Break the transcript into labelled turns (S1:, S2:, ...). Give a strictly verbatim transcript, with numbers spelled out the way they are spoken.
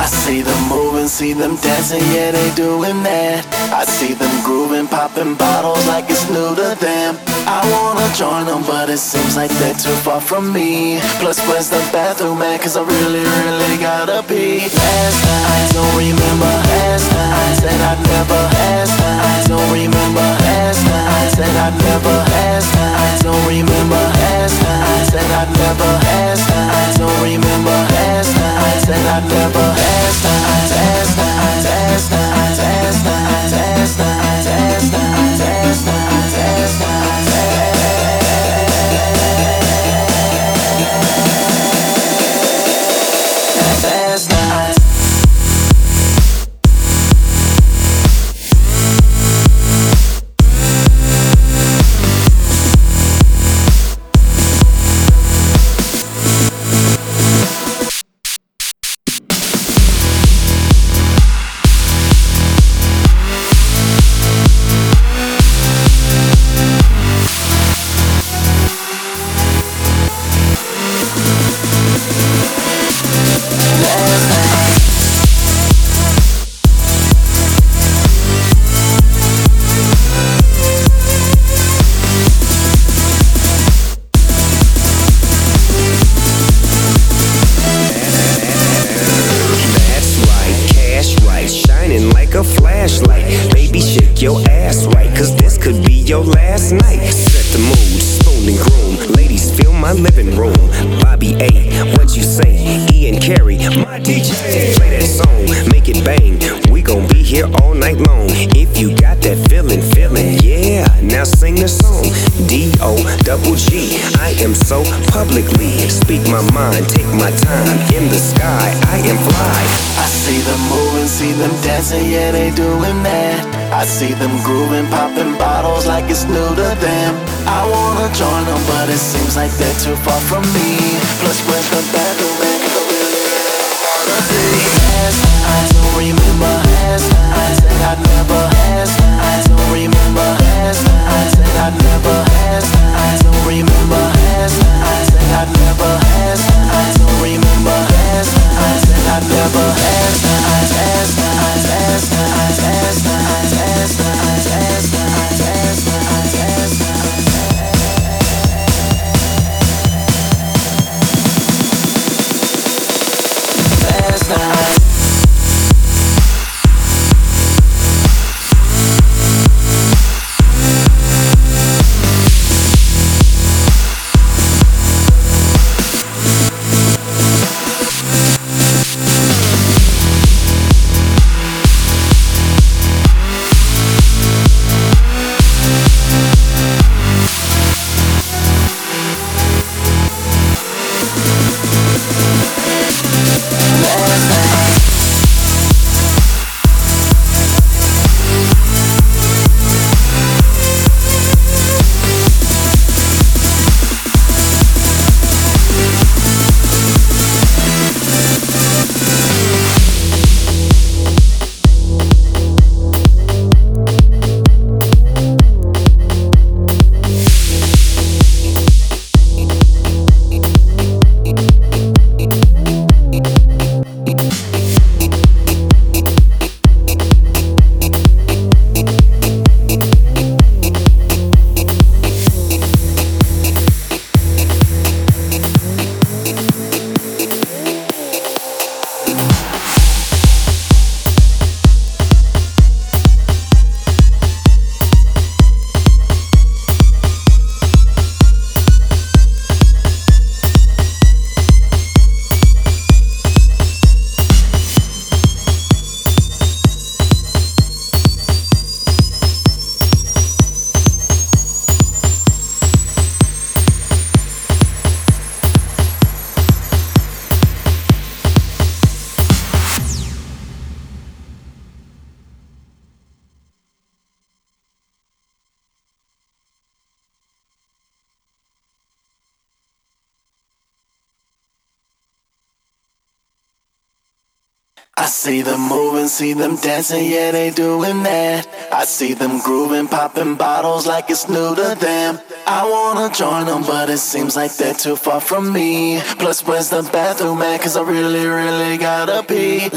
S1: see them moving, see them dancing, yeah, they doing that. I see them grooving, popping bottles like it's new to them. I wanna join them, but it seems like they're too far from me. Plus, where's the bathroom at? Cause I really, really gotta pee. Last night, I don't remember. Last night, I said I'd never. Last night, I don't remember. Last night, I said I'd never. Last night, I don't remember. Last night, I said I'd never. Last night, I don't remember. Last night, I said I'd never. Last night, last night, last night, last night, last night, last night, last night, last night, last night. Yeah, they doing that. I see them grooving, popping bottles like it's new to them. I wanna join them, but it seems like they're too far from me. Plus, where's the bathroom at? Cause I really, really wanna be. Last night, I don't remember. Last night, I said I'd never. Last night, I don't remember. Last night, I said I'd never. Last night, I don't remember. Last night, I said I'd never. Last night, I don't remember. Last night, I said I'd never. Last night, last night, last night, last night, last night, last night, last night, last night. Last night. I see them moving, see them dancing, yeah, they doing that. I see them grooving, popping bottles like it's new to them. I wanna join them, but it seems like they're too far from me. Plus, where's the bathroom at? Cause I really, really gotta pee.